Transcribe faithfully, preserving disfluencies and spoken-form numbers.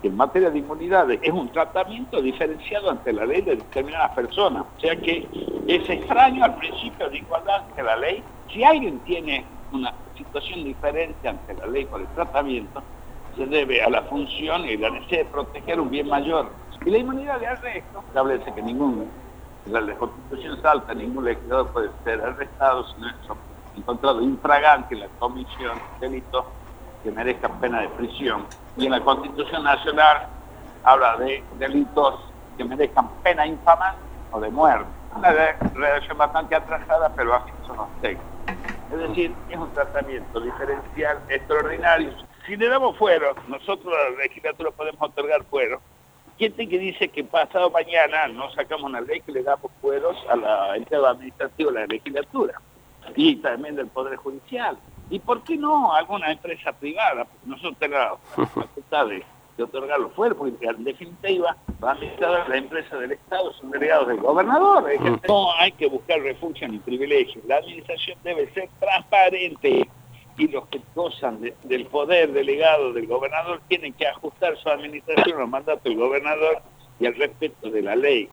que en materia de inmunidades es un tratamiento diferenciado ante la ley de determinadas personas. O sea que es extraño al principio de igualdad que la ley. Si alguien tiene una situación diferente ante la ley por el tratamiento, se debe a la función y la necesidad de proteger un bien mayor. Y la inmunidad de arresto establece que ningún, la Constitución salta, ningún legislador puede ser arrestado si no es encontrado infragante en la comisión de delitos que merezcan pena de prisión. Y en la Constitución Nacional habla de delitos que merezcan pena infamante o de muerte. Una redacción bastante atrasada, pero así son los textos. Es decir, es un tratamiento diferencial extraordinario. Si le damos fuero, nosotros la legislatura podemos otorgar fuero. ¿Quién te que dice que pasado mañana no sacamos una ley que le damos fueros a la entidad administrativa de la legislatura? Y también del Poder Judicial. ¿Y por qué no a alguna empresa privada? Porque nosotros tenemos la facultad de, de otorgar los fueros, porque en definitiva los administradores de la empresa del Estado son delegados del gobernador. Es que no hay que buscar refugio ni privilegios. La administración debe ser transparente y los que gozan de, del poder delegado del gobernador tienen que ajustar su administración al mandato del gobernador y al respeto de la ley.